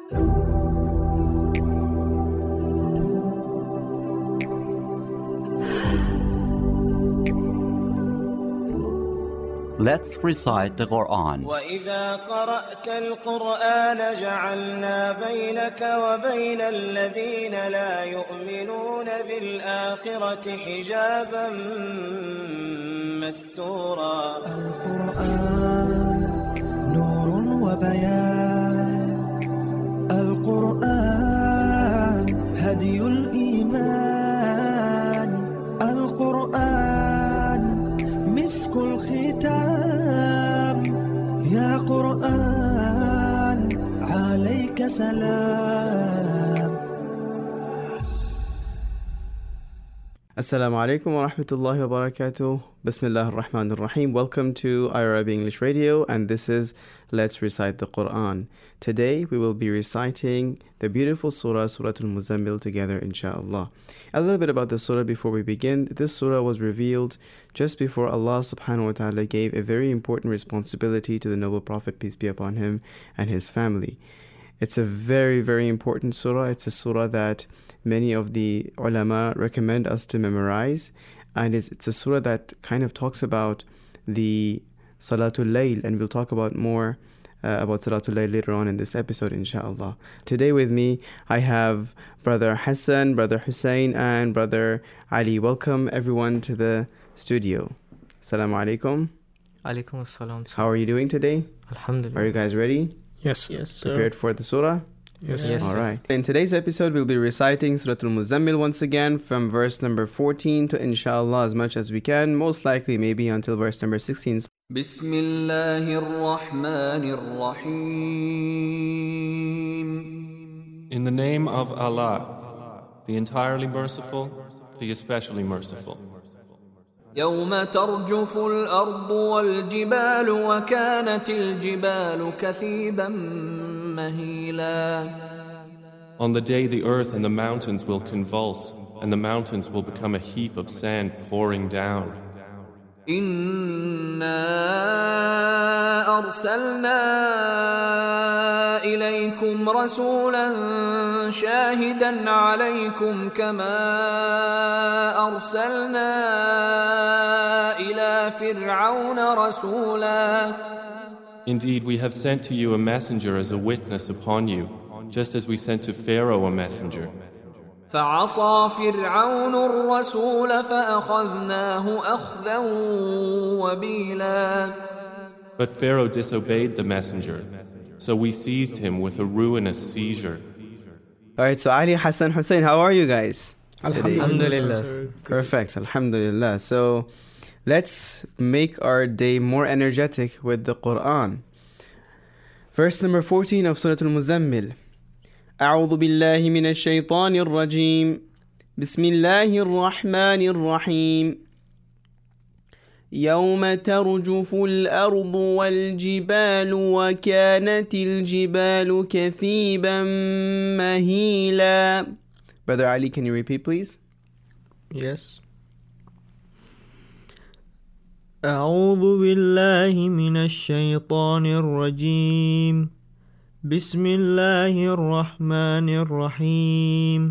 Let's recite the Quran. وَإِذَا قَرَأْتَ الْقُرْآنَ جَعَلْنَا بَيْنَكَ وَبَيْنَ الَّذِينَ لَا يُؤْمِنُونَ بِالْآخِرَةِ حِجَابًا مَسْتُورًا. القرآن نور وبيان، القرآن هدي الإيمان، القرآن مسك الختام، يا قرآن عليك سلام. Assalamu alaikum wa rahmatullahi wa barakatuh. Bismillah ar-Rahman ar-Rahim. Welcome to Arabic English Radio, and this is Let's Recite the Quran. Today we will be reciting the beautiful surah, Surah Al-Muzammil, together, inshallah. A little bit about the surah before we begin. This surah was revealed just before Allah subhanahu wa ta'ala gave a very important responsibility to the noble Prophet, peace be upon him, and his family. It's a very, very important surah. It's a surah that many of the ulama recommend us to memorize. And it's a surah that kind of talks about the Salatul Layl. And we'll talk about more about Salatul Layl later on in this episode, inshallah. Today with me, I have Brother Hassan, Brother Hussein, and Brother Ali. Welcome everyone to the studio. Assalamu alaikum. Alaikum assalam. How are you doing today? Alhamdulillah. Are you guys ready? Yes. Yes, sir. Prepared for the surah? Yes. Yes. All right. In today's episode, we'll be reciting Surah Al-Muzammil once again from verse number 14 to inshallah as much as we can, most likely maybe until verse number 16. بسم الله الرحمن الرحيم. In the name of Allah, the entirely merciful, the especially merciful. يوم ترجف الأرض والجبال وكانت الجبال كثيبا مهيلا. On the day the earth and the mountains will convulse, and the mountains will become a heap of sand pouring down. إنا أرسلنا إليكم رسولا شاهدا عليكم كما أرسلنا إلى فرعون رسولا. Indeed, we have sent to you a messenger as a witness upon you, just as we sent to Pharaoh a messenger. فعصى فرعون الرسول فأخذناه أخذا وبيلا. But Pharaoh disobeyed the messenger, so we seized him with a ruinous seizure. All right, so Ali, Hassan, Hussein, how are you guys today? Alhamdulillah. Perfect, alhamdulillah. So let's make our day more energetic with the Quran. Verse number 14 of Surah Al-Muzammil. أعوذ بالله من الشيطان الرجيم. بسم الله الرحمن الرحيم. يوم ترجف الأرض والجبال وكانت الجبال كثيبا مهيلا. Brother Ali, can you repeat please? Yes. أعوذ بالله من الشيطان الرجيم. بسم الله الرحمن الرحيم.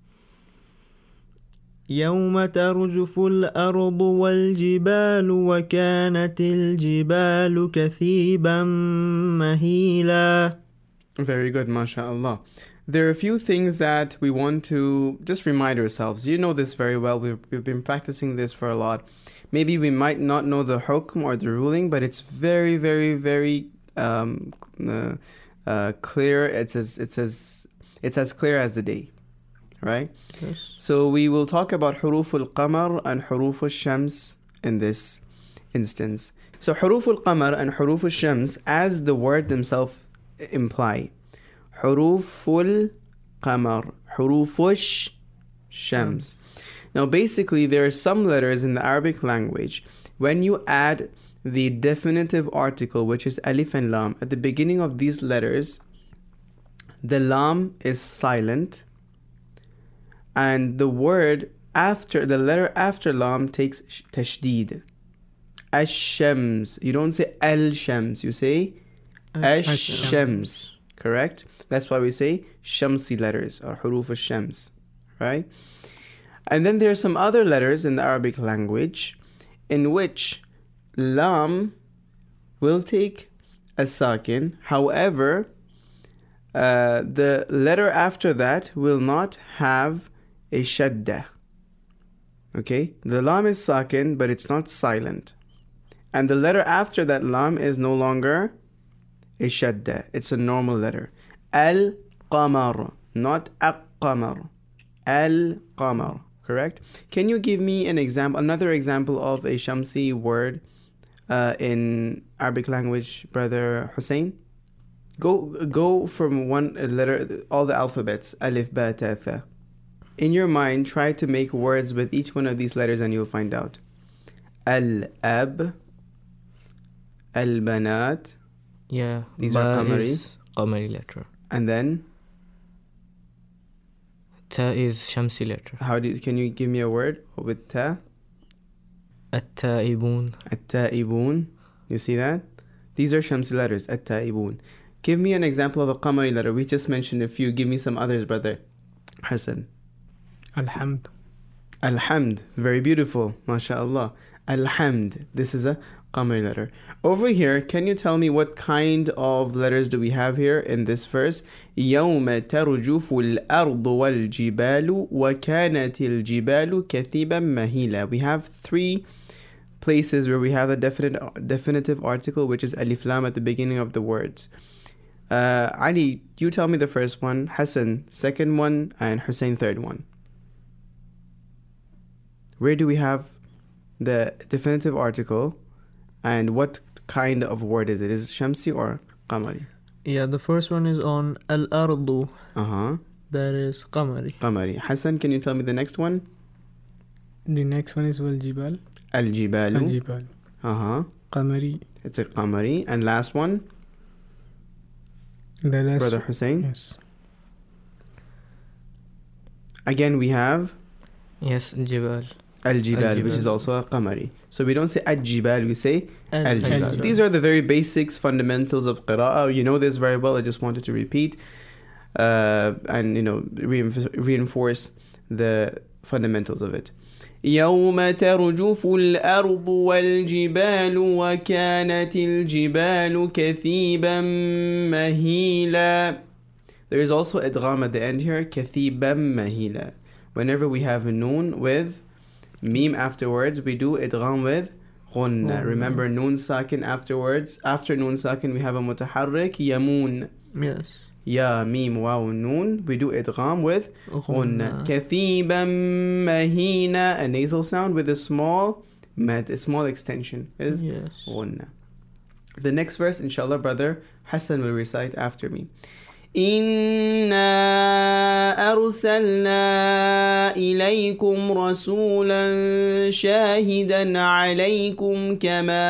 يوم ترجف الأرض والجبال وكانت الجبال كثيبا مهيلا. Very good, mashallah. There are a few things that we want to just remind ourselves. You know this very well. We've been practicing this for a lot. Maybe we might not know the hukm or the ruling, but it's very, very, very clear. It's as clear as the day, right? Yes. So we will talk about huruf al-qamar and huruf al-shams in this instance. So huruf al-qamar and huruf al-shams, as the word themselves imply, huruf al-qamar, huruf al-shams. Now basically there are some letters in the Arabic language, when you add the definitive article, which is alif and lam, at the beginning of these letters, the lam is silent, and the word after, the letter after lam takes tashdid. Ash-shams. You don't say al-shams, you say ash-shams. correct? That's why we say shamsi letters or huruf al-shams, right? And then there are some other letters in the Arabic language in which lam will take a sakin. However, the letter after that will not have a shadda. Okay, the lam is sakin, but it's not silent. And the letter after that lam is no longer a shadda. It's a normal letter. Al-qamar, not al-qamar. Al-qamar, correct? Can you give me an example, another example of a shamsi word in Arabic language, Brother Hussein? Go from one letter, all the alphabets, alif, ba, ta, tha. In your mind, try to make words with each one of these letters and you'll find out. Al-ab, al-banat. Yeah. These are qamari. Qamari letter. And then? Ta is shamsi letter. Can you give me a word with ta? At-ta'ibun. At-ta'ibun. You see that? These are shamsi letters. At-ta'ibun. Give me an example of a qamari letter. We just mentioned a few. Give me some others, Brother Hassan. Alhamd. Alhamd. Very beautiful. MashaAllah. Alhamd. This is a qamari letter. Over here, can you tell me what kind of letters do we have here in this verse? يَوْمَ تَرْجُفُ الْأَرْضُ وَالْجِبَالُ وَكَانَتِ الْجِبَالُ كَثِيبًا مَهِيلًا. We have three places where we have a definitive article, which is alif lam at the beginning of the words. Ali, you tell me the first one, Hassan second one, and Hussein third one. Where do we have the definitive article and what kind of word is it? Is it shamsi or qamari? Yeah, the first one is on al-ardu. That is qamari. Qamari. Hassan, can you tell me the next one? The next one is wal-jibal. Al-jibalu. Al-jibal. Qamari. It's a qamari. And last one? The last Brother Hussein? Yes. Again, we have? Yes, jibal. Al-jibal, which is also a qamari. So we don't say al-jibal, we say al-jibal. Al-jibal. These are the very basics, fundamentals of qira'ah. You know this very well. I just wanted to repeat and reinforce the fundamentals of it. يوم ترجف الأرض والجبال وكانت الجبال كثيبا مهيلا. There is also idgham at the end here, كثيبا مهيلا. Whenever we have a noon with meme afterwards, we do idgham with ghunna. Remember, noon sakin afterwards. After noon sakin, we have a mutaharrik, yamun. Yes. Ya, meme, waw, noon. We do idgham with ghunna. Kathiban mahina, a nasal sound with a small mad, a small extension is ghunna. The next verse, inshallah, Brother Hassan will recite after me. إنا أرسلنا إليكم رسولا شاهدا عليكم كما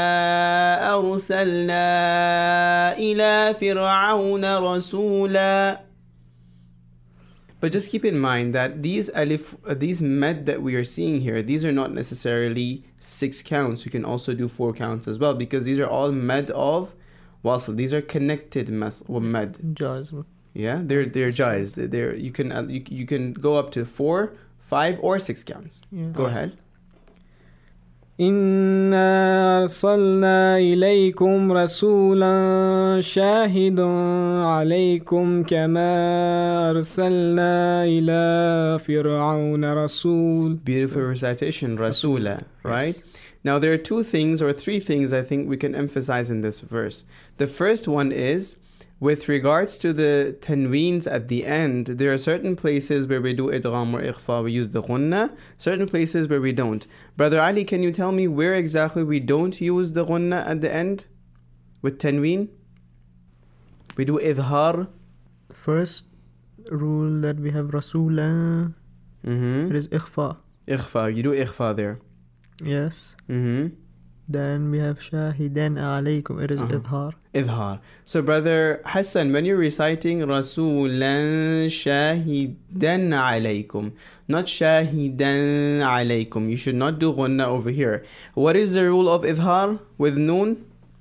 أرسلنا إلى فرعون رسولا. But just keep in mind that these med that we are seeing here, these are not necessarily 6 counts. You can also do 4 counts as well, because these are all med of wasl. These are connected med. Jais. Yeah, they're jais. You can go up to 4, 5, or 6 counts. Yeah. Go ahead. إنا أرسلنا إليكم رسولا شاهدا عليكم كما أرسلنا إلى فرعون رسول. Beautiful recitation, rasula, right? Yes. Now there are 2 things or 3 things I think we can emphasize in this verse. The first one is, with regards to the tanweens at the end, there are certain places where we do idgham or ikhfa, we use the ghunna, certain places where we don't. Brother Ali, can you tell me where exactly we don't use the ghunna at the end with tanween? We do idhar. First rule that we have rasula, it is ikhfa. Ikhfa, you do ikhfa there. Yes. Then we have shahidan alaykum. It is idhar. Idhar. So Brother Hassan, when you're reciting Rasulan shahidan alaykum, not shahidan alaykum, you should not do ghunna over here. What is the rule of idhar with noon?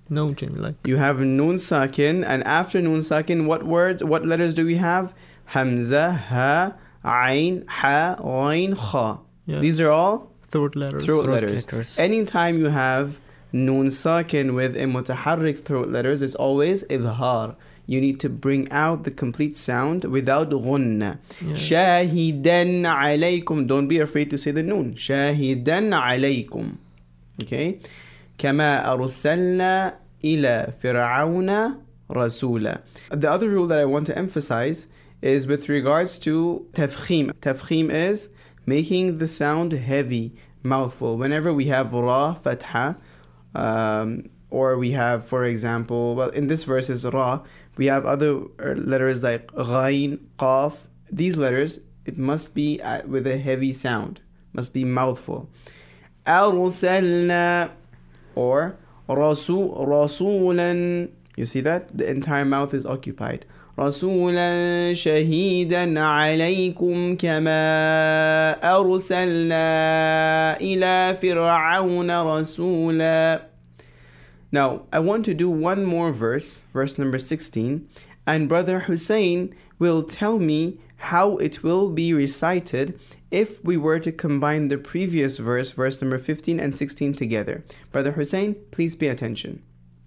No, Jim, like. You have Nun Sakin, and after Nun Sakin, what letters do we have? Hamza, Ha, Ain, Ha, Ghain, Kha. Yeah. These are all Throat letters. throat letters. Anytime you have Nun Sakin with a mutaharrik throat letters, it's always idhar. You need to bring out the complete sound without ghunna. Shahidan alaykum. Don't be afraid to say the noon. Shahidan alaykum. Okay? Kama arsalna ila fir'auna rasula. The other rule that I want to emphasize is with regards to tafkhim. Tafkhim is making the sound heavy, mouthful. Whenever we have ra, fatha, or we have, for example, well, in this verse is ra, we have other letters like ghain, qaf. These letters, it must be with a heavy sound, must be mouthful. Arsalna, or rasulan. You see that? The entire mouth is occupied. رسولا شهيدا عليكم كما أرسلنا إلى فرعون رسولا. Now, I want to do one more verse number 16, and Brother Hussein will tell me how it will be recited if we were to combine the previous verse number 15 and 16 together. Brother Hussein, please pay attention.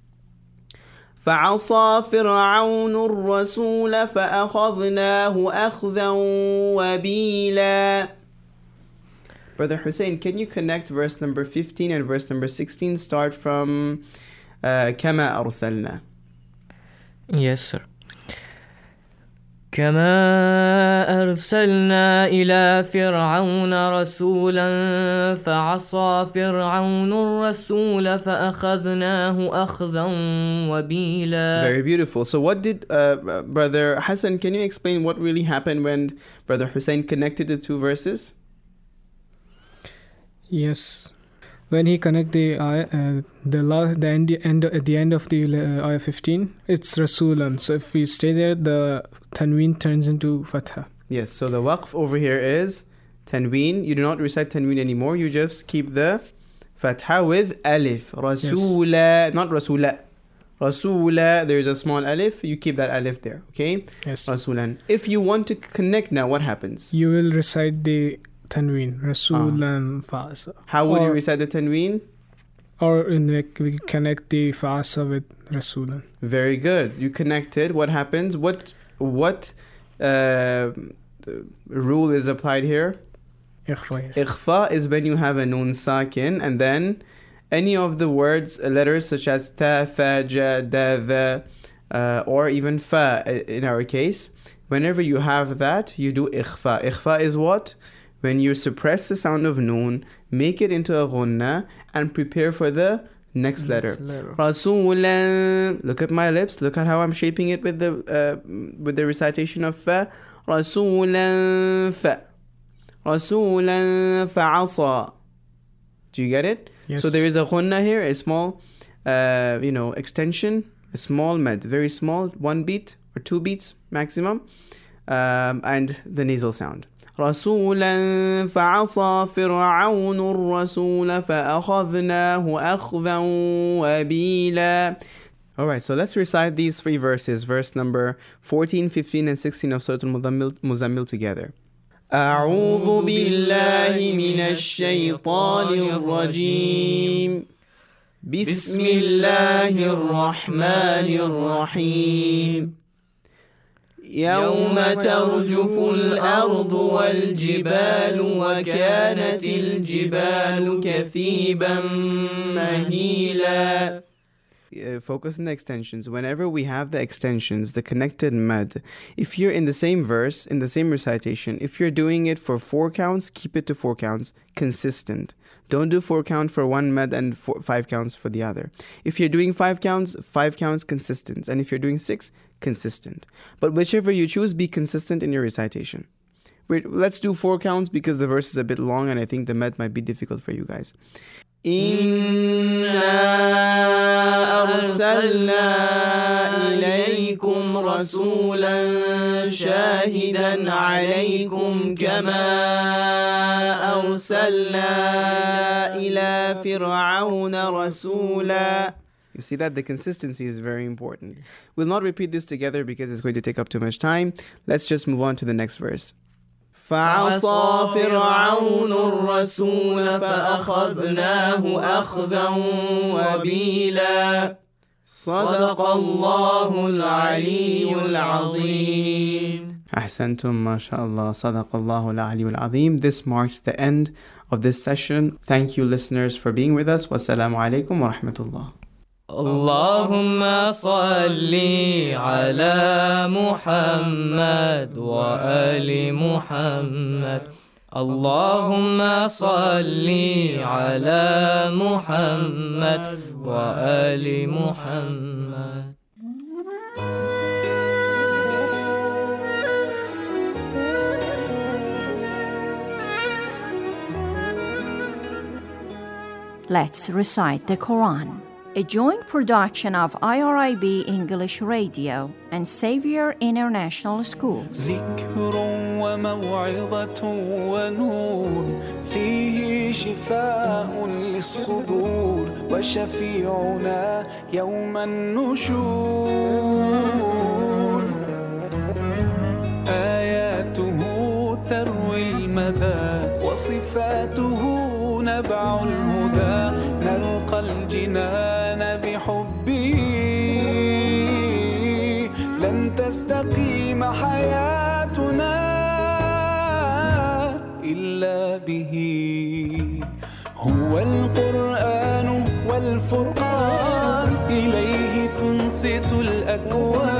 فعصى فرعون الرسول فأخذناه أخذا وبيلا. Brother Hussein, can you connect verse number 15 and verse number 16? Start from كما أرسلنا. Yes, sir. كما أرسلنا إلى فرعون رسولا فعصى فرعون الرسول فأخذناه أخذا وبيلا. Very beautiful. So what did Brother Hassan, can you explain what really happened when Brother Hussein connected the two verses? Yes. When he connect the end at the end of the ayah 15, it's Rasulan. So if we stay there, the tanween turns into fatha. Yes. So the waqf over here is tanween. You do not recite tanween anymore. You just keep the fatha with alif. Rasula, yes. Not rasula. Rasula. There is a small alif. You keep that alif there. Okay. Yes. Rasulan. If you want to connect now, what happens? You will recite the tanween, Rasulan Fa'asa. How would you recite the tanween? Or we connect the Fa'asa with Rasulan. Very good. You connected. What happens? What rule is applied here? Ikhfa, yes. Ikhfa is when you have a nun sakin, and then any of the words, letters such as ta, fa, ja, da, the, or even fa in our case, whenever you have that, you do ikhfa. Ikhfa is what? When you suppress the sound of noon, make it into a ghunna and prepare for the next letter. Rasulan. Look at my lips. Look at how I'm shaping it with the recitation of fa. Rasulan fa. Rasulan fa'asa. Do you get it? Yes. So there is a ghunna here, a small, extension, a small med, very small, 1 beat or 2 beats maximum, and the nasal sound. رسولا فعصى فرعون الرسول فأخذناه أخذا وبيلا. Alright, so let's recite these 3 verses, verse number 14, 15 and 16 of Surah Al-Muzammil together. أعوذ بالله من الشيطان الرجيم بسم الله الرحمن الرحيم يوم ترجف الأرض والجبال وكانت الجبال كثيبا مهيلا. Focus on the extensions. Whenever we have the extensions, the connected mad, if you're in the same verse, in the same recitation, if you're doing it for 4 counts, keep it to 4 counts, consistent. Don't do 4 count for one mad and 5 counts for the other. If you're doing 5 counts, 5 counts consistent. And if you're doing 6, consistent. But whichever you choose, be consistent in your recitation. Let's do 4 counts because the verse is a bit long and I think the mad might be difficult for you guys. إِنَّا أَرْسَلْنَا إِلَيْكُمْ رَسُولًا شَاهِدًا عَلَيْكُمْ كَمَا أَرْسَلْنَا إِلَى فِرْعَوْنَ رَسُولًا. You see that? The consistency is very important. We'll not repeat this together because it's going to take up too much time. Let's just move on to the next verse. فعصى فرعون الرسول فأخذناه أخذا وبيلا صدق الله العلي العظيم. أحسنتم ما شاء الله. صدق الله العلي العظيم. This marks the end of this session. Thank you listeners for being with us. Wassalamu alaikum wa rahmatullah. اللهم صل على محمد وآل محمد. اللهم صل على محمد وآل محمد. Let's recite the Quran. A joint production of IRIB English Radio and Xavier International Schools. ذكر وموعظة ونور فيه شفاء للصدور وشفيعنا يوم النشور آياته تروي المدى وصفاته نبع الهدى نلقى الجنان بحبه لن تستقيم حياتنا إلا به هو القرآن والفرقان إليه تنصت الأكوان